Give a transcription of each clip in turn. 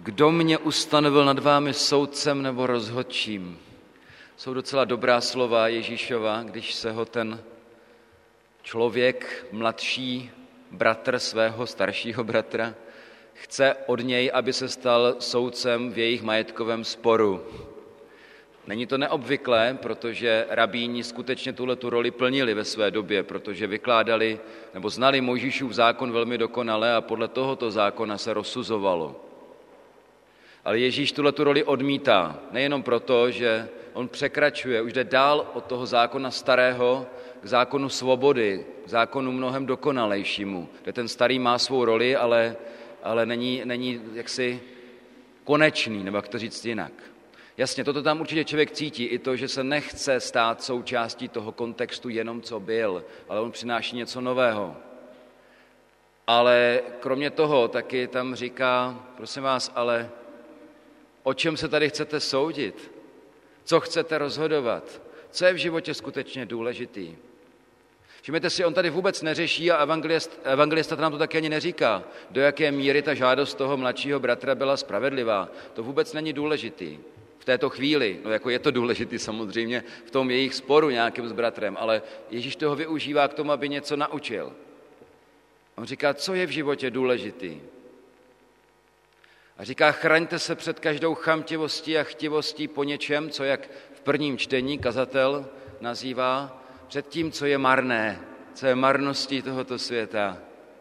Kdo mě ustanovil nad vámi soudcem nebo rozhodčím? Jsou docela dobrá slova Ježíšova, když se ho ten člověk, mladší bratr svého staršího bratra, chce od něj, aby se stal soudcem v jejich majetkovém sporu. Není to neobvyklé, protože rabíni skutečně tuhletu roli plnili ve své době, protože vykládali nebo znali Mojžíšův zákon velmi dokonale a podle tohoto zákona se rozsuzovalo. Ale Ježíš tuhletu roli odmítá, nejenom proto, že on překračuje, už jde dál od toho zákona starého k zákonu svobody, k zákonu mnohem dokonalejšímu, kde ten starý má svou roli, ale není jaksi konečný, nebo jak to říct jinak. Jasně, toto tam určitě člověk cítí, i to, že se nechce stát součástí toho kontextu jenom, co byl, ale on přináší něco nového. Ale kromě toho taky tam říká, prosím vás, ale o čem se tady chcete soudit? Co chcete rozhodovat? Co je v životě skutečně důležitý? Všimněte si, on tady vůbec neřeší a evangelista nám to taky ani neříká, do jaké míry ta žádost toho mladšího bratra byla spravedlivá. To vůbec není důležitý v této chvíli. No jako je to důležitý samozřejmě v tom jejich sporu nějakým s bratrem, ale Ježíš toho využívá k tomu, aby něco naučil. On říká, co je v životě důležitý. A říká, chraňte se před každou chamtivostí a chtivostí po něčem, co jak v prvním čtení kazatel nazývá, před tím, co je marné, co je marností tohoto světa.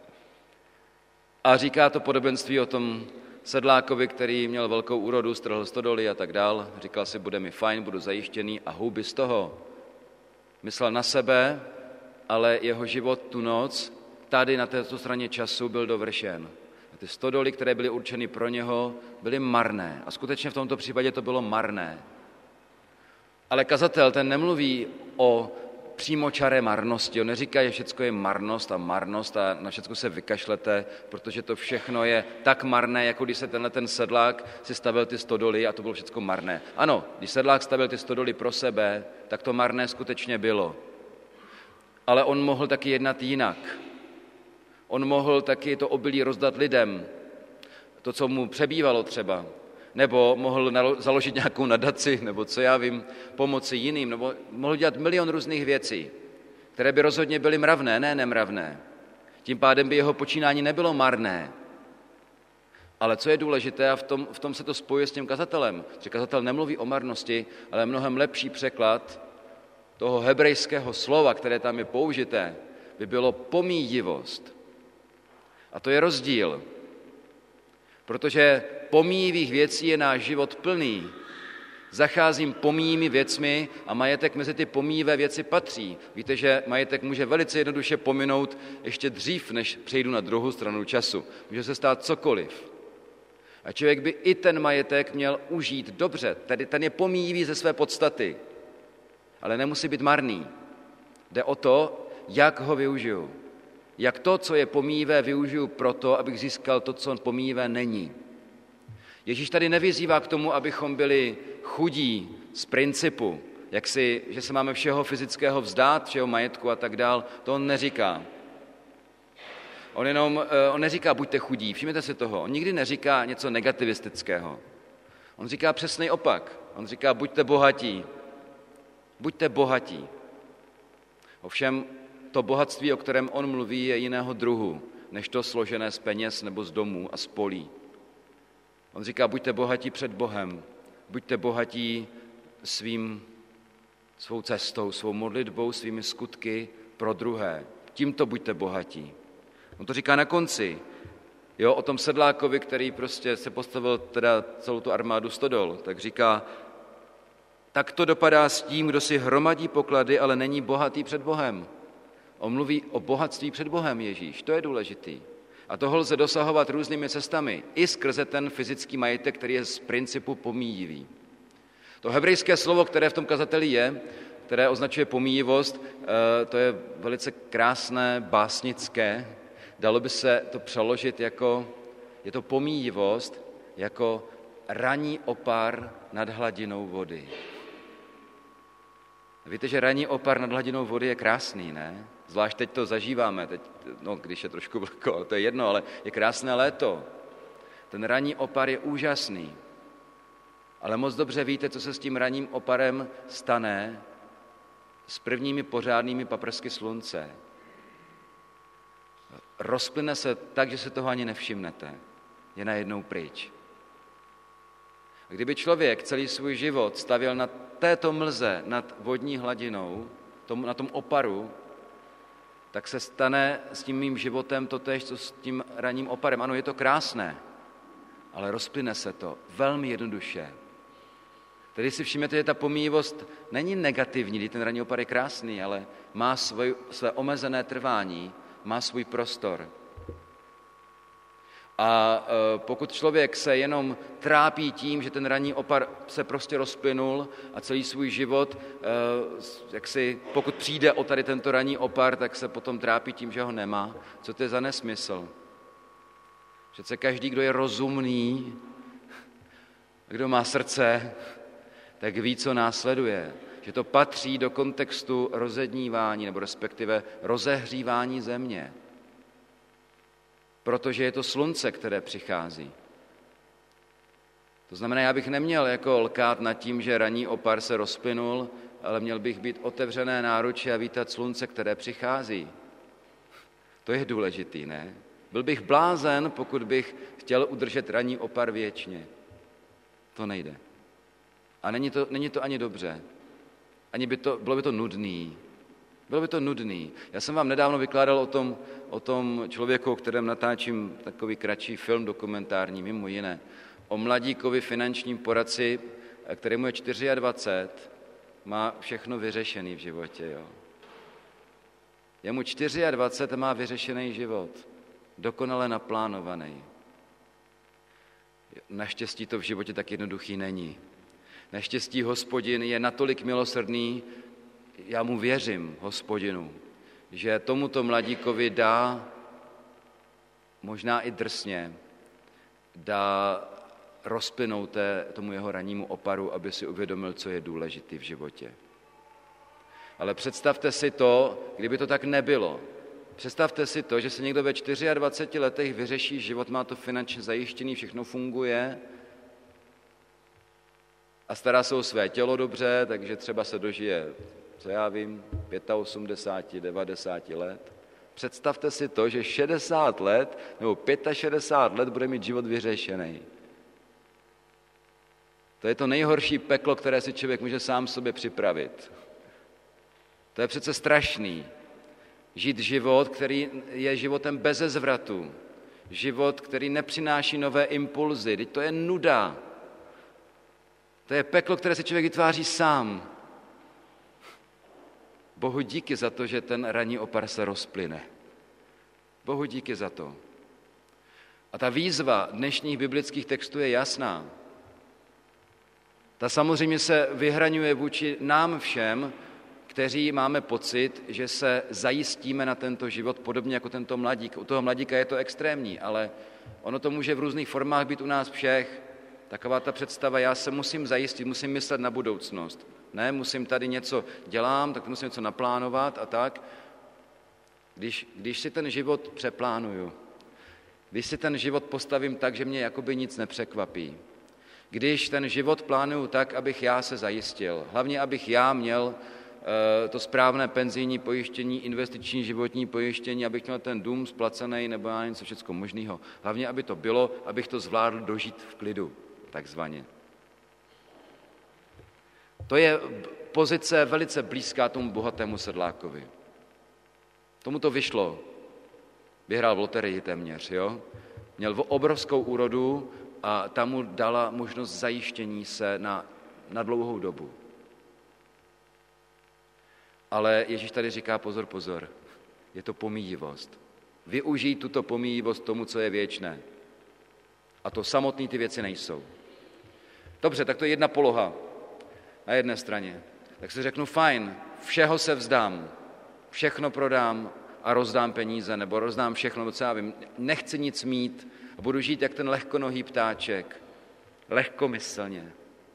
A říká to podobenství o tom sedlákovi, který měl velkou úrodu, strhl stodoly a tak dál. Říkal si, bude mi fajn, budu zajištěný a houby z toho. Myslel na sebe, ale jeho život tu noc tady na této straně času byl dovršen. A ty stodoly, které byly určeny pro něho, byly marné. A skutečně v tomto případě to bylo marné. Ale kazatel ten nemluví o přímočaré marnosti. On neříká, že všecko je marnost a na všecko se vykašlete, protože to všechno je tak marné, jako když se ten sedlák si stavil ty stodoly a to bylo všecko marné. Ano, když sedlák stavil ty stodoly pro sebe, tak to marné skutečně bylo. Ale on mohl taky jednat jinak. On mohl taky to obilí rozdat lidem, to, co mu přebývalo třeba, nebo mohl založit nějakou nadaci, nebo co já vím, pomoci jiným, nebo mohl dělat milion různých věcí, které by rozhodně byly mravné, ne nemravné. Tím pádem by jeho počínání nebylo marné. Ale co je důležité, a v tom se to spojuje s tím kazatelem, že kazatel nemluví o marnosti, ale mnohem lepší překlad toho hebrejského slova, které tam je použité, by bylo pomíjivost. A to je rozdíl, protože pomíjivých věcí je náš život plný. Zacházím pomíjivými věcmi a majetek mezi ty pomíjivé věci patří. Víte, že majetek může velice jednoduše pominout ještě dřív, než přejdu na druhou stranu času. Může se stát cokoliv. A člověk by i ten majetek měl užít dobře, tedy ten je pomíjivý ze své podstaty, ale nemusí být marný. Jde o to, jak ho využiju. Jak to, co je pomíjivé, využiju proto, abych získal to, co pomíjivé není. Ježíš tady nevyzývá k tomu, abychom byli chudí z principu, že se máme všeho fyzického vzdát, všeho majetku a tak dál. To on neříká. On neříká, buďte chudí, všimněte si toho. On nikdy neříká něco negativistického. On říká přesný opak. On říká, buďte bohatí. Buďte bohatí. Ovšem, to bohatství, o kterém on mluví, je jiného druhu, než to složené z peněz nebo z domů a z polí. On říká, buďte bohatí před Bohem, buďte bohatí svou cestou, svou modlitbou, svými skutky pro druhé. Tímto buďte bohatí. On to říká na konci, o tom sedlákovi, který prostě se postavil teda celou tu armádu stodol, tak říká, tak to dopadá s tím, kdo si hromadí poklady, ale není bohatý před Bohem. On mluví o bohatství před Bohem Ježíš, to je důležitý. A toho lze dosahovat různými cestami, i skrze ten fyzický majetek, který je z principu pomíjivý. To hebrejské slovo, které v tom kazateli je, které označuje pomíjivost, to je velice krásné, básnické. Dalo by se to přeložit jako, je to pomíjivost, jako ranní opar nad hladinou vody. Víte, že ranní opar nad hladinou vody je krásný, ne? Zvlášť teď to zažíváme, když je trošku vlhko, to je jedno, ale je krásné léto. Ten ranní opar je úžasný, ale moc dobře víte, co se s tím ranním oparem stane s prvními pořádnými paprsky slunce. Rozplyne se tak, že se toho ani nevšimnete. Je najednou pryč. A kdyby člověk celý svůj život stavěl na této mlze nad vodní hladinou, na tom oparu, tak se stane s tím mým životem totéž, co s tím ranním oparem. Ano, je to krásné, ale rozplyne se to velmi jednoduše. Tedy si všimnete, že ta pomíjivost není negativní, když ten ranní opar je krásný, ale má své omezené trvání, má svůj prostor. A pokud člověk se jenom trápí tím, že ten ranní opar se prostě rozplynul a celý svůj život, pokud přijde o tady tento ranní opar, tak se potom trápí tím, že ho nemá. Co to je za nesmysl? Přece každý, kdo je rozumný, kdo má srdce, tak ví, co následuje. Že to patří do kontextu rozednívání, nebo respektive rozehřívání země. Protože je to slunce, které přichází. To znamená, já bych neměl jako lkát nad tím, že ranní opar se rozplynul, ale měl bych být otevřené náruče a vítat slunce, které přichází. To je důležitý, ne? Byl bych blázen, pokud bych chtěl udržet ranní opar věčně. To nejde. A není to ani dobře. Bylo by to nudný. Bylo by to nudný. Já jsem vám nedávno vykládal o tom člověku, o kterém natáčím takový kratší film dokumentární, mimo jiné, o mladíkovi finančním poradci, kterému je 24, má všechno vyřešený v životě. Jo. Je mu 24 a má vyřešený život. Dokonale naplánovaný. Naštěstí to v životě tak jednoduchý není. Naštěstí Hospodin je natolik milosrdný, já mu věřím, Hospodinu, že tomuto mladíkovi dá, možná i drsně, dá rozplynout tomu jeho rannímu oparu, aby si uvědomil, co je důležitý v životě. Ale představte si to, kdyby to tak nebylo. Představte si to, že se někdo ve 24 letech vyřeší život, má to finančně zajištěný, všechno funguje a stará se o své tělo dobře, takže třeba se dožije, co já vím, 85, 90 let. Představte si to, že 60 let nebo 65 let bude mít život vyřešený. To je to nejhorší peklo, které si člověk může sám sobě připravit. To je přece strašný. Žít život, který je životem beze zvratu. Život, který nepřináší nové impulzy. Teď to je nuda. To je peklo, které si člověk vytváří sám. Bohu díky za to, že ten ranní opar se rozplyne. Bohu díky za to. A ta výzva dnešních biblických textů je jasná. Ta samozřejmě se vyhraňuje vůči nám všem, kteří máme pocit, že se zajistíme na tento život podobně jako tento mladík. U toho mladíka je to extrémní, ale ono to může v různých formách být u nás všech. Taková ta představa, já se musím zajistit, musím myslet na budoucnost. Ne, musím tady něco dělám, tak musím něco naplánovat a tak. Když si ten život přeplánuju, když si ten život postavím tak, že mě jakoby nic nepřekvapí, když ten život plánuju tak, abych já se zajistil, hlavně abych já měl to správné penzijní pojištění, investiční životní pojištění, abych měl ten dům splacený nebo já něco všecko možného. Hlavně, aby to bylo, abych to zvládl dožít v klidu, takzvaně. To je pozice velice blízká tomu bohatému sedlákovi. Tomu to vyšlo. Vyhrál v loterii téměř, jo? Měl obrovskou úrodu a ta mu dala možnost zajištění se na dlouhou dobu. Ale Ježíš tady říká pozor, pozor, je to pomíjivost. Využij tuto pomíjivost tomu, co je věčné. A to samotný ty věci nejsou. Dobře, tak to je jedna poloha na jedné straně. Tak si řeknu, fajn, všeho se vzdám, všechno prodám a rozdám peníze, nebo rozdám všechno, co já vím. Nechci nic mít a budu žít jak ten lehkonohý ptáček, lehkomyslně.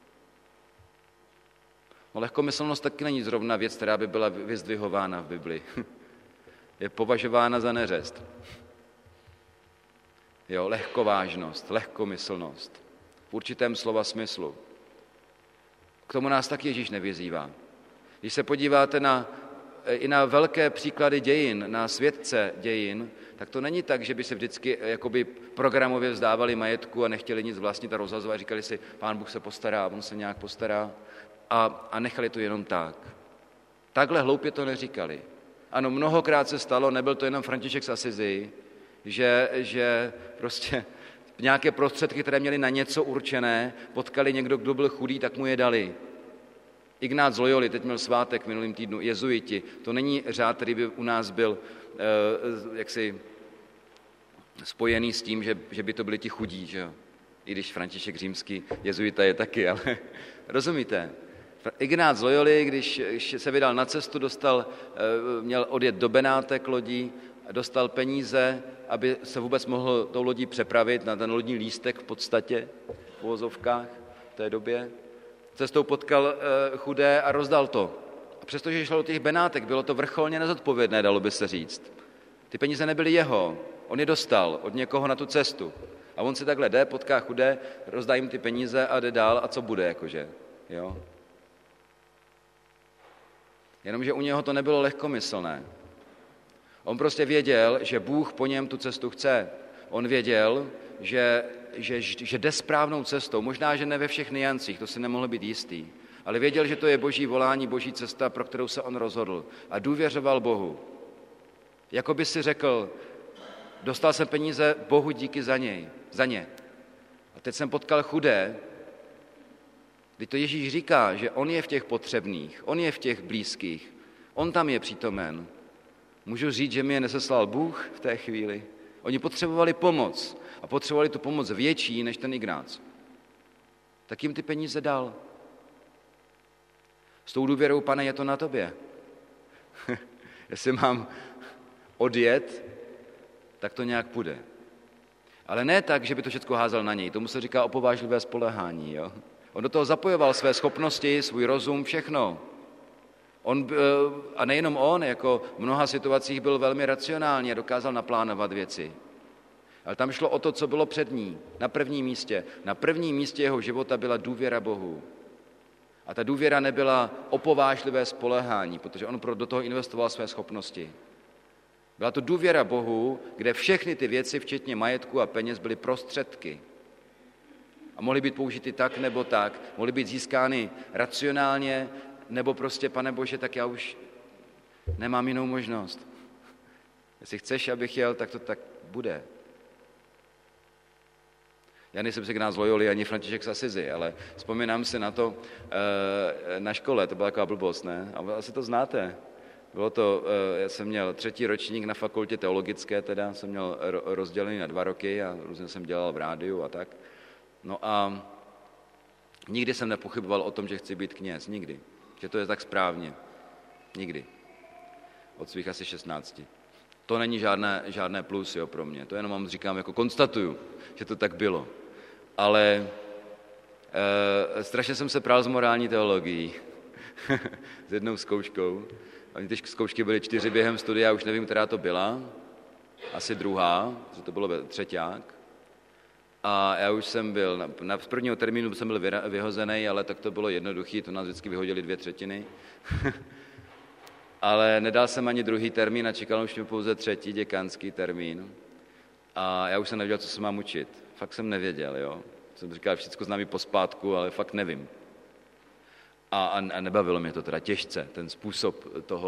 No, lehkomyslnost taky není zrovna věc, která by byla vyzdvihována v Bibli. Je považována za neřest. Jo, lehkovážnost, lehkomyslnost. V určitém slova smyslu. K tomu nás taky Ježíš nevyzývá. Když se podíváte i na velké příklady dějin, na svědce dějin, tak to není tak, že by se vždycky jakoby programově vzdávali majetku a nechtěli nic vlastnit a rozhazovat. Říkali si, Pán Bůh se postará, on se nějak postará a nechali to jenom tak. Takhle hloupě to neříkali. Ano, mnohokrát se stalo, nebyl to jenom František z Asizi, že prostě nějaké prostředky, které měli na něco určené, potkali někdo, kdo byl chudý, tak mu je dali. Ignác z Loyoli, teď měl svátek v minulým týdnu, jezuiti. To není řád, který by u nás byl jaksi spojený s tím, že by to byli ti chudí, že jo? I když František Římský jezuita je taky, ale rozumíte? Ignác z Loyoli, když se vydal na cestu, měl odjet do Benátek lodí, dostal peníze, aby se vůbec mohl tou lodí přepravit na ten lodní lístek v podstatě, v uvozovkách v té době. Cestou potkal chudé a rozdal to. A přestože šlo do těch Benátek, bylo to vrcholně nezodpovědné, dalo by se říct. Ty peníze nebyly jeho, on je dostal od někoho na tu cestu. A on si takhle jde, potká chudé, rozdá jim ty peníze a jde dál a co bude, jakože, jo. Jenomže u něho to nebylo lehkomyslné. On prostě věděl, že Bůh po něm tu cestu chce. On věděl, že jde správnou cestou. Možná, že ne ve všech niancích, to si nemohl být jistý. Ale věděl, že to je boží volání, boží cesta, pro kterou se on rozhodl. A důvěřoval Bohu. Jako by si řekl, dostal jsem peníze, Bohu díky za ně. A teď jsem potkal chudé, kdy to Ježíš říká, že on je v těch potřebných, on je v těch blízkých, on tam je přítomen. Můžu říct, že mi je neseslal Bůh v té chvíli? Oni potřebovali pomoc a potřebovali tu pomoc větší než ten Ignác. Tak jim ty peníze dal. S tou důvěrou, Pane, je to na tobě. Jestli mám odjet, tak to nějak půjde. Ale ne tak, že by to všechno házel na něj. Tomu se říká opovážlivé spoléhání. Jo? On do toho zapojoval své schopnosti, svůj rozum, všechno. A nejenom on, jako v mnoha situacích byl velmi racionální a dokázal naplánovat věci. Ale tam šlo o to, co bylo před ní, na prvním místě. Na prvním místě jeho života byla důvěra Bohu. A ta důvěra nebyla opovážlivé spoléhání, protože on do toho investoval své schopnosti. Byla to důvěra Bohu, kde všechny ty věci, včetně majetku a peněz, byly prostředky. A mohly být použity tak nebo tak, mohly být získány racionálně, nebo prostě, Pane Bože, tak já už nemám jinou možnost. Jestli chceš, abych jel, tak to tak bude. Já nejsem si Ignác z Loyoli ani František z Asizi, ale vzpomínám si na to na škole, to byla taková blbost, ne? A asi to znáte. Bylo to, já jsem měl 3. ročník na fakultě teologické, teda jsem měl rozdělený na 2 roky a různě jsem dělal v rádiu a tak. No a nikdy jsem nepochyboval o tom, že chci být kněz, nikdy. Že to je tak správně. Nikdy. Od svých asi 16. To není žádné plus, jo, pro mě. To jenom vám říkám, jako konstatuju, že to tak bylo. Ale strašně jsem se prál s morální teologií. S jednou zkouškou. A ty zkoušky byly 4 během studia, už nevím, která to byla. Asi 2, že to bylo třeťák. A já už jsem byl, z prvního termínu jsem byl vyhozený, ale tak to bylo jednoduchý, to nás vždycky vyhodili 2/3. Ale nedal jsem ani 2. termín a čekal už mě pouze 3. děkanský termín. A já už jsem nevěděl, co se mám učit. Fakt jsem nevěděl, jo. Jsem říkal, všechno znám i pospátku, ale fakt nevím. A nebavilo mě to teda těžce, ten způsob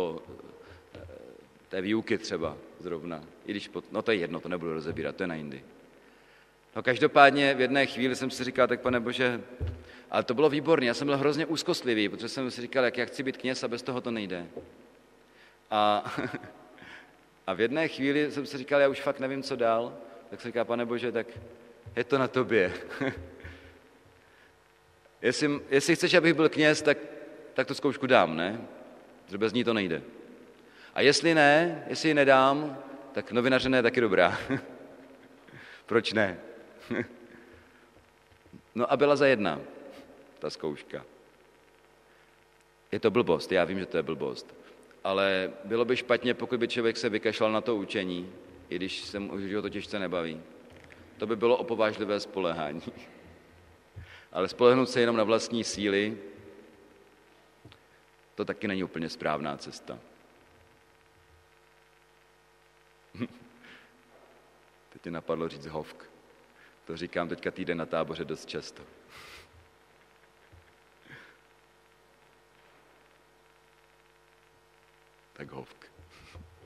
té výuky třeba zrovna. I když, no to je jedno, to nebudu rozebírat, to je na jindy. No každopádně v jedné chvíli jsem si říkal, tak Pane Bože, ale to bylo výborné, já jsem byl hrozně úzkostlivý, protože jsem si říkal, jak já chci být kněz a bez toho to nejde. A v jedné chvíli jsem si říkal, já už fakt nevím, co dál, tak jsem říkal, Pane Bože, tak je to na tobě. Jestli chceš, abych byl kněz, tak tu zkoušku dám, ne? Protože bez ní to nejde. A jestli ne, jestli ji nedám, tak novinařina je taky dobrá. Proč ne? No a byla za 1, ta zkouška. Je to blbost, já vím, že to je blbost. Ale bylo by špatně, pokud by člověk se vykašlal na to učení, i když se ho to těžce nebaví. To by bylo opovážlivé spoléhání. Ale spolehnout se jenom na vlastní síly, to taky není úplně správná cesta. Teď mě napadlo říct hovk. To říkám teďka týden na táboře dost často. Tak hovk.